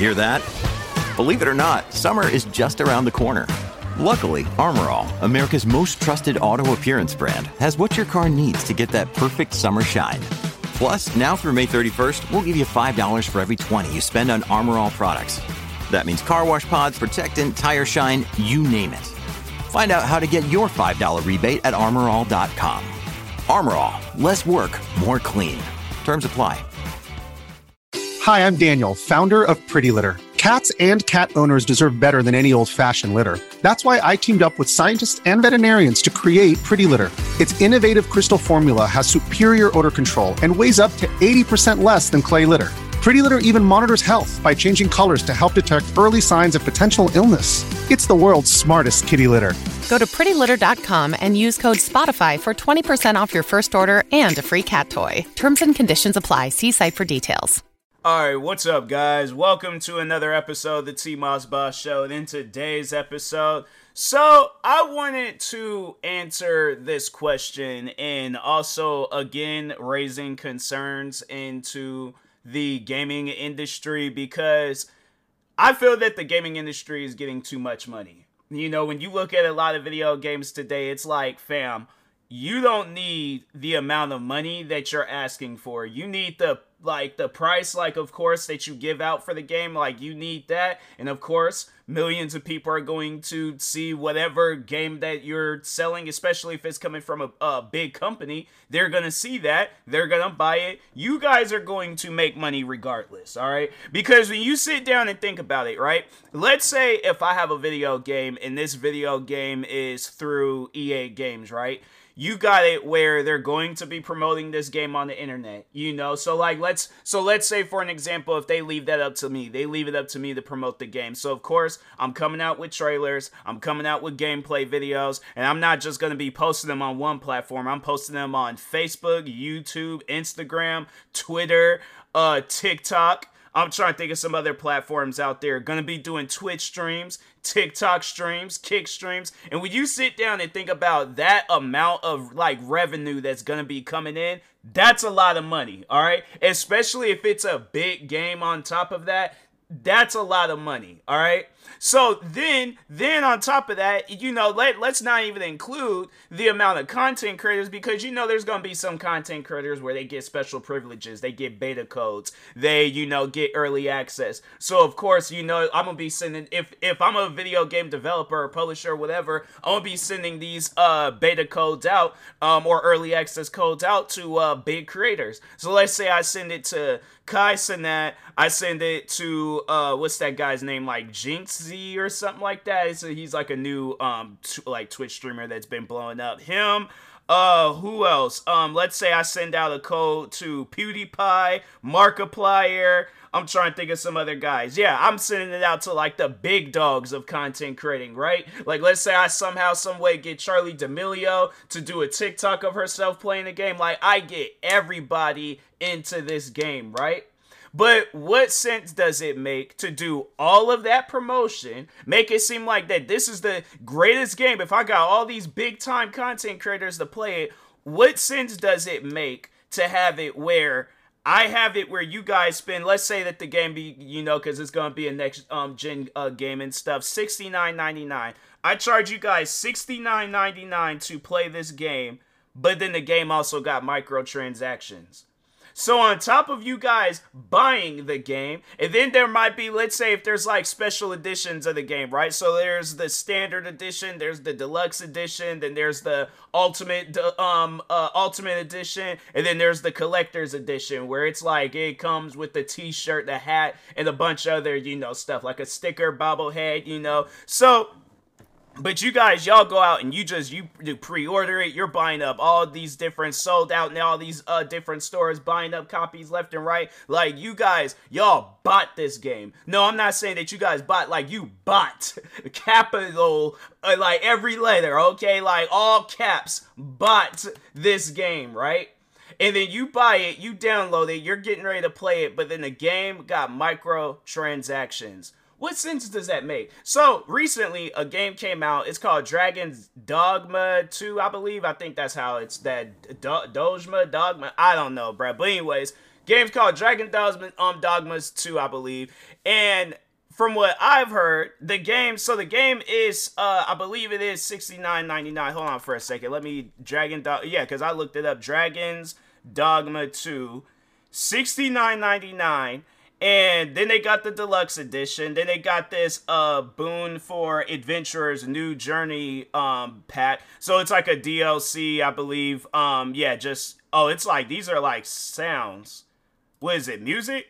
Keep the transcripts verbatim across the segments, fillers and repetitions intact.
Hear that? Believe it or not, summer is just around the corner. Luckily, Armor All, America's most trusted auto appearance brand, has what your car needs to get that perfect summer shine. Plus, now through May thirty-first, we'll give you five dollars for every twenty you spend on Armor All products. That means car wash pods, protectant, tire shine, you name it. Find out how to get your five dollars rebate at armor all dot com. Armor All, less work, more clean. Terms apply. Hi, I'm Daniel, founder of Pretty Litter. Cats and cat owners deserve better than any old-fashioned litter. That's why I teamed up with scientists and veterinarians to create Pretty Litter. Its innovative crystal formula has superior odor control and weighs up to eighty percent less than clay litter. Pretty Litter even monitors health by changing colors to help detect early signs of potential illness. It's the world's smartest kitty litter. Go to pretty litter dot com and use code SPOTIFY for twenty percent off your first order and a free cat toy. Terms and conditions apply. See site for details. Alright, what's up, guys? Welcome to another episode of the T-Moss Boss Show. And in today's episode, so I wanted to answer this question and also, again, raising concerns into the gaming industry, because I feel that the gaming industry is getting too much money. You know, when you look at a lot of video games today, it's like, fam, you don't need the amount of money that you're asking for. You need the like the price, like, of course, that you give out for the game. Like, you need that. And of course, millions of people are going to see whatever game that you're selling, especially if it's coming from a, a big company. They're going to see that. They're going to buy it. You guys are going to make money regardless, all right? Because when you sit down and think about it, right? Let's say if I have a video game and this video game is through E A Games, right? You got it where they're going to be promoting this game on the internet, you know? So like, let's, so let's say for an example, if they leave that up to me, they leave it up to me to promote the game. So of course, I'm coming out with trailers, I'm coming out with gameplay videos, and I'm not just going to be posting them on one platform. I'm posting them on Facebook, YouTube, Instagram, Twitter, uh, TikTok. I'm trying to think of some other platforms out there. Gonna be doing Twitch streams, TikTok streams, Kick streams. And when you sit down and think about that amount of like revenue that's gonna be coming in, that's a lot of money, all right? Especially if it's a big game on top of that. That's a lot of money, all right? So then, then on top of that, you know, let, let's not even include the amount of content creators, because, you know, there's going to be some content creators where they get special privileges. They get beta codes. They, you know, get early access. So, of course, you know, I'm going to be sending, if, if I'm a video game developer or publisher or whatever, I'm going to be sending these uh, beta codes out um, or early access codes out to uh, big creators. So let's say I send it to Kai Cenat, I send it to, uh, what's that guy's name, like Jinx Z or something like that. So he's like a new, um, t- like Twitch streamer that's been blowing up. Him, uh, who else? Um, let's say I send out a code to PewDiePie, Markiplier. I'm trying to think of some other guys. Yeah, I'm sending it out to like the big dogs of content creating, right? Like, let's say I somehow, some way get Charlie D'Amelio to do a TikTok of herself playing the game. Like, I get everybody into this game, right? But what sense does it make to do all of that promotion, make it seem like that this is the greatest game? If I got all these big time content creators to play it, what sense does it make to have it where I have it where you guys spend, let's say that the game be, you know, because it's going to be a next um gen uh, game and stuff, sixty-nine ninety-nine. I charge you guys sixty-nine ninety-nine to play this game, but then the game also got microtransactions. So on top of you guys buying the game, and then there might be, let's say if there's like special editions of the game, right? So there's the standard edition, there's the deluxe edition, then there's the ultimate um uh, ultimate edition, and then there's the collector's edition where it's like it comes with the t-shirt, the hat, and a bunch of other, you know, stuff like a sticker, bobblehead, you know. So but you guys, y'all go out and you just, you do pre-order it. You're buying up all these different sold out and all these uh, different stores, buying up copies left and right. Like, you guys, y'all bought this game. No, I'm not saying that you guys bought, like, you bought. Capital, uh, like, every letter, okay? Like, all caps, bought this game, right? And then you buy it, you download it, you're getting ready to play it, but then the game got microtransactions. What sense does that make? So, recently, a game came out. It's called Dragon's Dogma two, I believe. I think that's how it's that. Do- Dojma, Dogma. I don't know, bruh. But anyways, Game's called Dragon Dogma, um, Dogmas two, I believe. And from what I've heard, the game, so the game is, uh, I believe it is sixty-nine ninety-nine. Hold on for a second. Let me, Dragon Dog, yeah, because I looked it up. Dragon's Dogma two, sixty-nine ninety-nine. And then they got the deluxe edition. Then they got this uh Boon for Adventurers New Journey um pack. So it's like a D L C, I believe. Um, yeah, just oh, it's like these are like sounds. What is it? Music?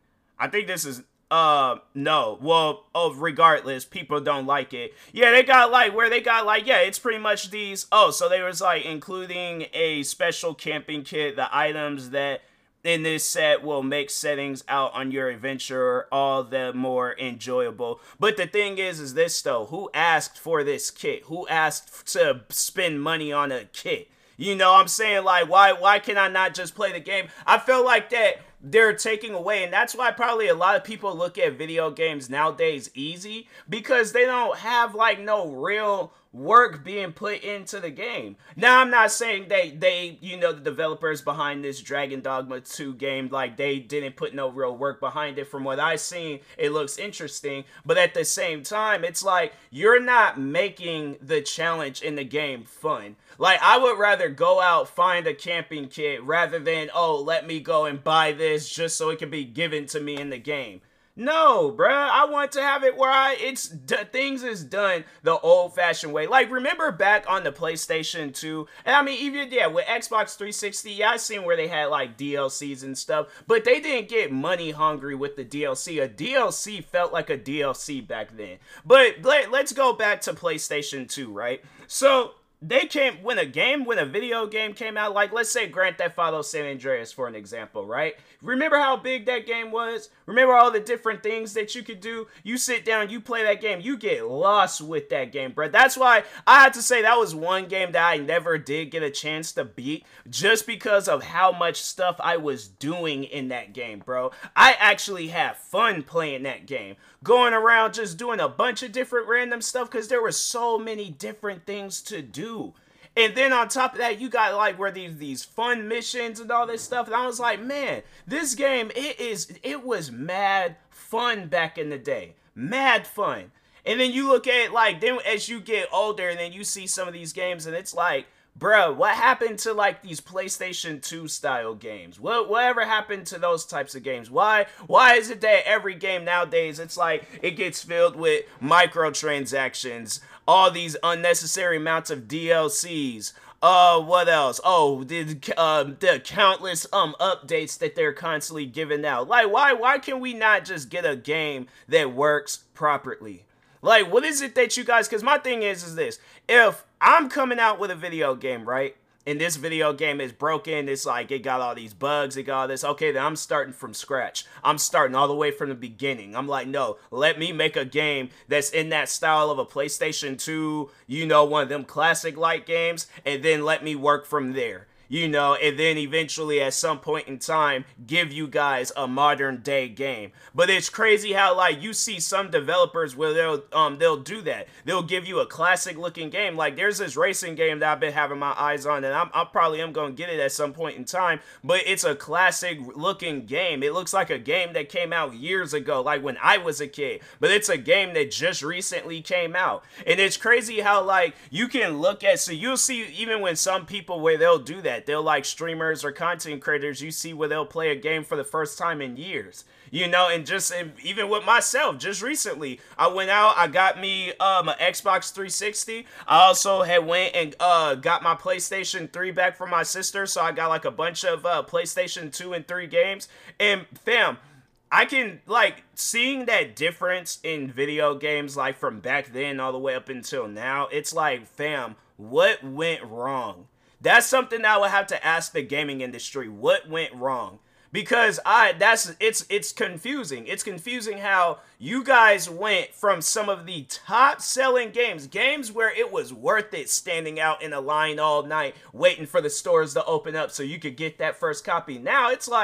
I think this is uh no. Well, oh, regardless, people don't like it. Yeah, they got like where they got like yeah, it's pretty much these. Oh, so they was like including a special camping kit, the items that in this set will make settings out on your adventure all the more enjoyable. But the thing is, is this though, who asked for this kit? Who asked to spend money on a kit? You know what I'm saying? Like, why why can I not just play the game? I feel like that they're taking away, and that's why probably a lot of people look at video games nowadays easy, because they don't have like no real work being put into the game. Now, I'm not saying they, they, you know, the developers behind this Dragon Dogma two game, like, they didn't put no real work behind it. From what I've seen, it looks interesting, but at the same time, it's like, you're not making the challenge in the game fun. Like, I would rather go out, find a camping kit, rather than, oh, let me go and buy this just so it can be given to me in the game. No, bruh, I want to have it where I, it's, d- things is done the old-fashioned way. Like, remember back on the PlayStation two, and I mean, even, yeah, with Xbox three sixty, yeah, I seen where they had, like, D L Cs and stuff, but they didn't get money hungry with the D L C. A D L C felt like a D L C back then. But let, let's go back to PlayStation two, right? So, they came, when a game, when a video game came out, like, let's say Grand Theft Auto San Andreas, for an example, right? Remember how big that game was? Remember all the different things that you could do? You sit down, you play that game, you get lost with that game, bro. That's why I had to say that was one game that I never did get a chance to beat, just because of how much stuff I was doing in that game, bro. I actually had fun playing that game, going around just doing a bunch of different random stuff, because there were so many different things to do. And then on top of that, you got like where these these fun missions and all this stuff. And I was like, man, this game, it is it was mad fun back in the day. Mad fun. And then you look at it like, then as you get older and then you see some of these games and it's like, bruh, what happened to like these PlayStation two style games? What whatever happened to those types of games? Why why is it that every game nowadays it's like it gets filled with microtransactions, all these unnecessary amounts of D L Cs? Uh, what else? Oh, the uh, the countless um updates that they're constantly giving out. Like, why why can we not just get a game that works properly? Like, what is it that you guys, because my thing is, is this, if I'm coming out with a video game, right, and this video game is broken, it's like, it got all these bugs, it got all this, okay, then I'm starting from scratch. I'm starting all the way from the beginning. I'm like, no, let me make a game that's in that style of a PlayStation two, you know, one of them classic-like games, and then let me work from there. You know, and then eventually at some point in time, give you guys a modern day game. But it's crazy how, like, you see some developers where they'll um they'll do that. They'll give you a classic looking game. Like, there's this racing game that I've been having my eyes on, and I'm, I probably am going to get it at some point in time, but it's a classic looking game. It looks like a game that came out years ago, like when I was a kid, but it's a game that just recently came out. And it's crazy how, like, you can look at, so you'll see even when some people where they'll do that, they'll like streamers or content creators, you see where they'll play a game for the first time in years, you know, and just and even with myself, just recently, I went out, I got me um an Xbox three sixty. I also had went and uh got my PlayStation three back from my sister, so I got like a bunch of uh PlayStation two and three games, and fam, I can, like, seeing that difference in video games, like, from back then all the way up until now, it's like, fam, what went wrong? That's something I would have to ask the gaming industry. What went wrong? Because I that's it's it's confusing. It's confusing how you guys went from some of the top selling games, games where it was worth it standing out in a line all night waiting for the stores to open up so you could get that first copy. Now it's like,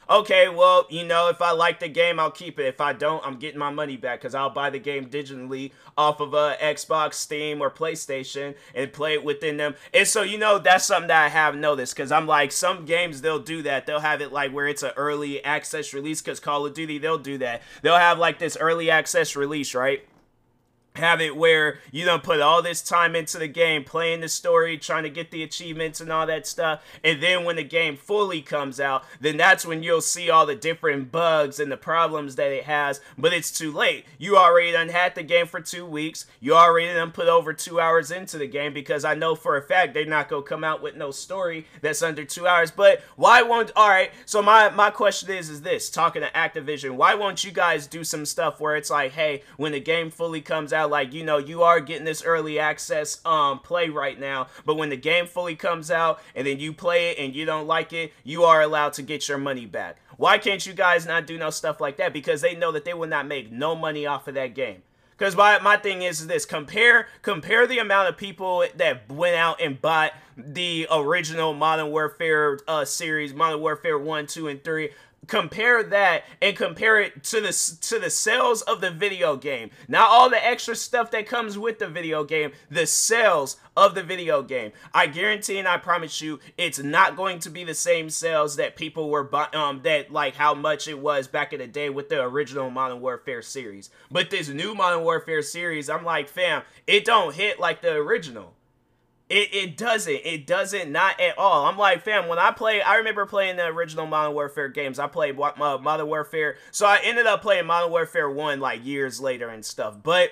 okay, well, you know, if I like the game, I'll keep it. If I don't, I'm getting my money back because I'll buy the game digitally off of a Xbox, Steam, or PlayStation and play it within them. And so, you know, that's something that I have noticed because I'm like, some games, they'll do that. They'll have it like where it's an early access release because Call of Duty, they'll do that. They'll have like this early access release, right? Have it where you don't put all this time into the game, playing the story, trying to get the achievements and all that stuff, and then when the game fully comes out, then that's when you'll see all the different bugs and the problems that it has, but it's too late. You already done had the game for two weeks, you already done put over two hours into the game, because I know for a fact they're not going to come out with no story that's under two hours, but why won't, alright, so my, my question is, is this, talking to Activision, why won't you guys do some stuff where it's like, hey, when the game fully comes out, like, you know, you are getting this early access um play right now, but when the game fully comes out and then you play it and you don't like it, you are allowed to get your money back. Why can't you guys not do no stuff like that? Because they know that they will not make no money off of that game. Because my, my thing is, is this, compare compare the amount of people that went out and bought the original Modern Warfare uh series, Modern Warfare one, two, and three. Compare that and compare it to the to the sales of the video game. Not all the extra stuff that comes with the video game, the sales of the video game. I guarantee and I promise you, it's not going to be the same sales that people were um that like how much it was back in the day with the original Modern Warfare series. But this new Modern Warfare series, I'm like, fam, it don't hit like the original. It it doesn't. It doesn't, not at all. I'm like, fam, when I play, I remember playing the original Modern Warfare games. I played uh, Modern Warfare. So I ended up playing Modern Warfare one like years later and stuff. But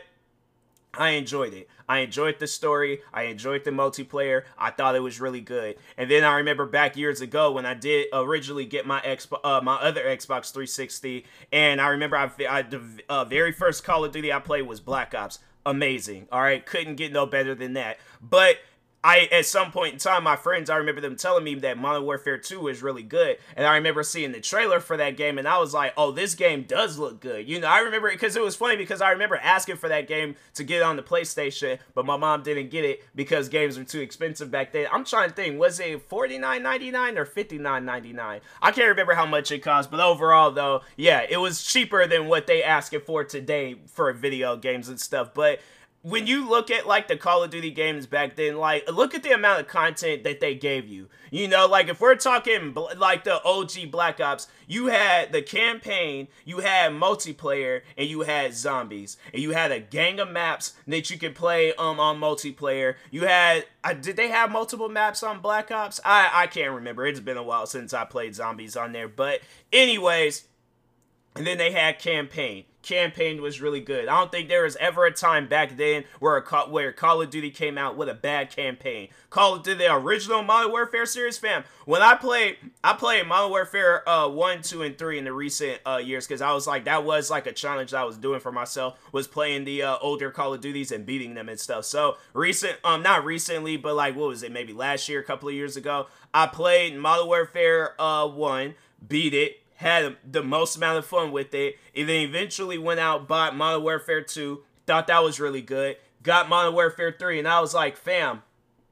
I enjoyed it. I enjoyed the story. I enjoyed the multiplayer. I thought it was really good. And then I remember back years ago when I did originally get my Xbox, uh, my other Xbox three sixty. And I remember I, I the uh, very first Call of Duty I played was Black Ops. Amazing. All right. Couldn't get no better than that. But I, at some point in time, my friends, I remember them telling me that Modern Warfare two is really good. And I remember seeing the trailer for that game, and I was like, oh, this game does look good. You know, I remember, because it was funny, because I remember asking for that game to get on the PlayStation, but my mom didn't get it because games were too expensive back then. I'm trying to think, was it forty-nine ninety-nine or fifty-nine ninety-nine? I can't remember how much it cost, but overall, though, yeah, it was cheaper than what they asking for today for video games and stuff. But when you look at, like, the Call of Duty games back then, like, look at the amount of content that they gave you. You know, like, if we're talking, like, the O G Black Ops, you had the campaign, you had multiplayer, and you had zombies. And you had a gang of maps that you could play um on multiplayer. You had, uh, did they have multiple maps on Black Ops? I, I can't remember. It's been a while since I played zombies on there. But anyways, and then they had campaign. Campaign was really good. I don't think there was ever a time back then where a, where Call of Duty came out with a bad campaign. Call of Duty, the original Modern Warfare series, fam. When I played, I played Modern Warfare uh, one, two, and three in the recent uh, years, because I was like, that was like a challenge that I was doing for myself, was playing the uh, older Call of Duties and beating them and stuff. So recent, um, not recently, but like, what was it, maybe last year, a couple of years ago, I played Modern Warfare uh, one, beat it, had the most amount of fun with it, and then eventually went out, bought Modern Warfare two, thought that was really good, got Modern Warfare three, and I was like, fam,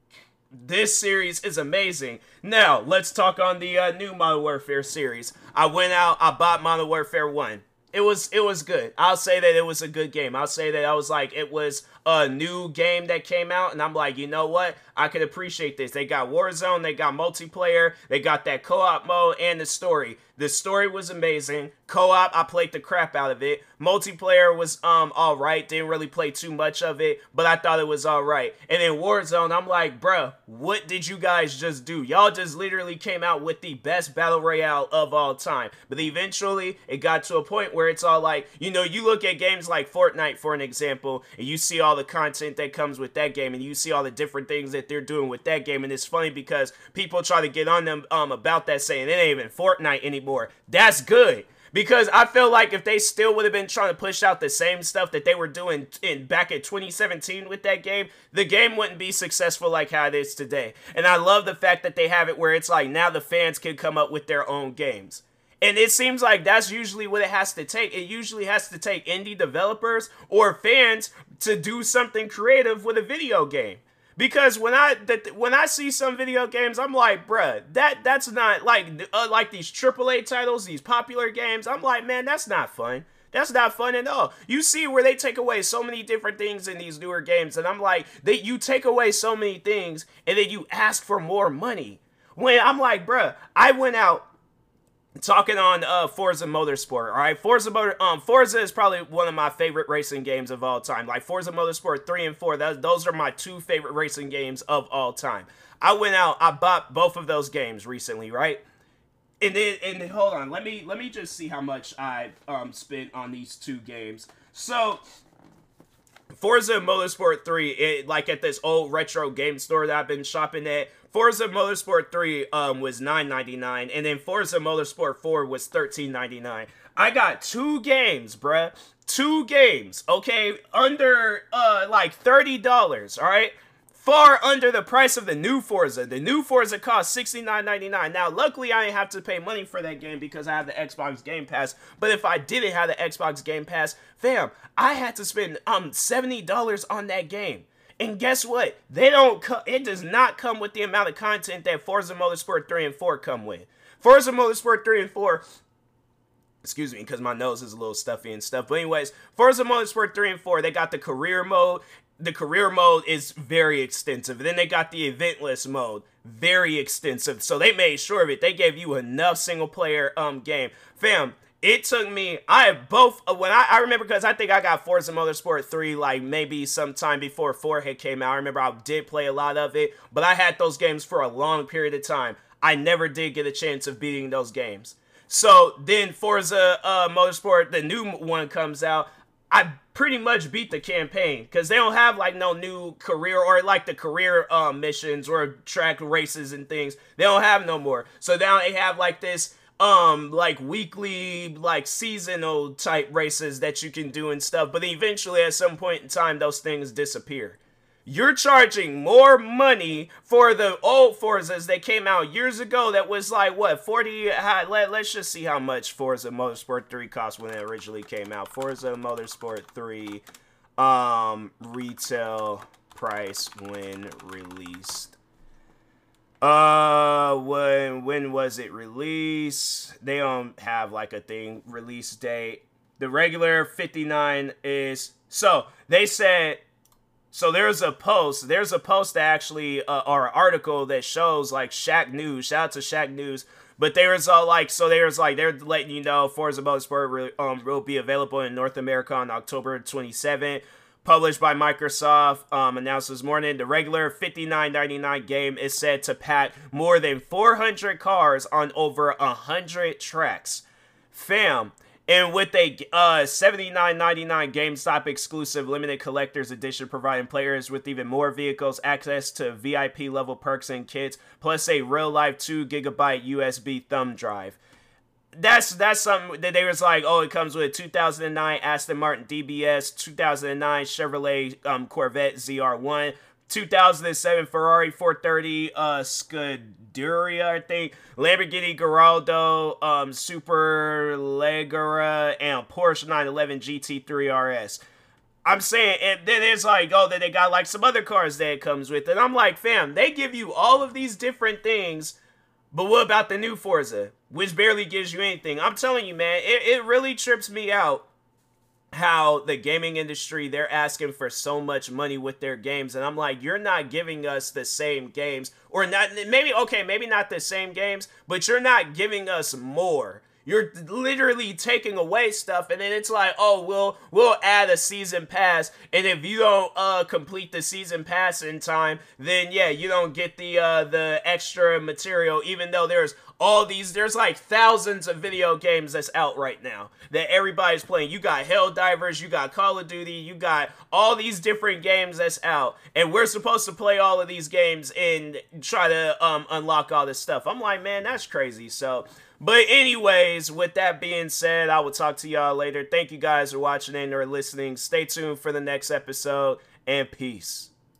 this series is amazing. Now, let's talk on the uh, new Modern Warfare series. I went out, I bought Modern Warfare one. It was, it was good. I'll say that it was a good game. I'll say that I was like, it was a new game that came out, and I'm like, you know what? I could appreciate this. They got Warzone, they got multiplayer, they got that co-op mode, and the story. The story was amazing. Co-op, I played the crap out of it. Multiplayer was um all right. Didn't really play too much of it, but I thought it was all right. And then Warzone, I'm like, bruh, what did you guys just do? Y'all just literally came out with the best battle royale of all time. But eventually, it got to a point where it's all like, you know, you look at games like Fortnite, for an example, and you see all the content that comes with that game, and you see all the different things that they're doing with that game, and it's funny because people try to get on them um about that, saying it ain't even Fortnite anymore. That's good, because I feel like if they still would have been trying to push out the same stuff that they were doing in back in twenty seventeen with that game, the game wouldn't be successful like how it is today. And I love the fact that they have it where it's like now the fans can come up with their own games. And it seems like that's usually what it has to take. It usually has to take indie developers or fans to do something creative with a video game. Because when I that when I see some video games, I'm like, bruh, that that's not like uh, like these triple A titles, these popular games. I'm like, man, that's not fun. That's not fun at all. You see where they take away so many different things in these newer games, and I'm like, that you take away so many things, and then you ask for more money. When I'm like, bruh, I went out talking on uh, Forza Motorsport, all right? Forza Motor, um, Forza is probably one of my favorite racing games of all time. Like Forza Motorsport three and four, that, those are my two favorite racing games of all time. I went out, I bought both of those games recently, right? And then, and then, hold on, let me let me just see how much I um spent on these two games. So, Forza Motorsport three, it, like at this old retro game store that I've been shopping at, Forza Motorsport three um was nine ninety-nine, and then Forza Motorsport four was thirteen ninety-nine. I got two games, bruh. Two games, okay? Under, uh, like thirty dollars, alright? Far under the price of the new Forza. The new Forza cost sixty-nine ninety-nine. Now, luckily, I didn't have to pay money for that game because I have the Xbox Game Pass. But if I didn't have the Xbox Game Pass, fam, I had to spend um seventy dollars on that game. And guess what? They don't. Co- it does not come with the amount of content that Forza Motorsport three and four come with. Forza Motorsport three and four. Excuse me, because my nose is a little stuffy and stuff. But anyways, Forza Motorsport three and four, they got the career mode. The career mode is very extensive. Then they got the eventless mode, very extensive. So they made sure of it. They gave you enough single player um game. Fam, it took me, I have both, uh, when I, I remember because I think I got Forza Motorsport three like maybe sometime before four had came out. I remember I did play a lot of it, but I had those games for a long period of time. I never did get a chance of beating those games. So then Forza uh, Motorsport, the new one comes out. I pretty much beat the campaign because they don't have like no new career or like the career um, missions or track races and things. They don't have no more. So now they have like this um like weekly like seasonal type races that you can do and stuff. But eventually at some point in time those things disappear. You're charging more money for the old Forzas that came out years ago that was like, what, forty? Uh, let, let's just see how much Forza Motorsport three cost when it originally came out. Forza Motorsport three um, retail price when released. Uh, when, when was it released? They don't have like a thing, release date. The regular fifty-nine is, so they said, so there's a post, there's a post that actually, uh, or an article that shows like Shaq News, shout out to Shaq News, but there's uh, like, so there's like, they're letting you know Forza Motorsport um, will be available in North America on October twenty-seventh, published by Microsoft, um, announced this morning. The regular fifty-nine ninety-nine game is said to pack more than four hundred cars on over one hundred tracks. Fam. And with a uh, seventy-nine ninety-nine GameStop exclusive limited collector's edition providing players with even more vehicles, access to V I P level perks and kits, plus a real-life two gigabyte U S B thumb drive. That's that's something that they was like, oh, it comes with a two thousand nine Aston Martin D B S, two thousand nine Chevrolet um, Corvette Z R one, two thousand seven Ferrari four thirty uh, Scuderia, I think, Lamborghini Gallardo, um, Superleggera, and Porsche nine eleven G T three R S. I'm saying, and then it's like, oh, then they got like some other cars that it comes with, and I'm like, fam, they give you all of these different things, but what about the new Forza, which barely gives you anything? I'm telling you, man, it, it really trips me out how the gaming industry, they're asking for so much money with their games, and I'm like, you're not giving us the same games, or not, maybe, okay, maybe not the same games, but you're not giving us more. You're literally taking away stuff, and then it's like, oh, we'll we'll add a season pass, and if you don't uh complete the season pass in time, then yeah, you don't get the uh the extra material, even though there's all these, there's like thousands of video games that's out right now that everybody's playing. You got Helldivers, you got Call of Duty, you got all these different games that's out, and we're supposed to play all of these games and try to um unlock all this stuff. I'm like, man, that's crazy. So, but anyways, with that being said, I will talk to y'all later. Thank you guys for watching and or listening. Stay tuned for the next episode, and peace.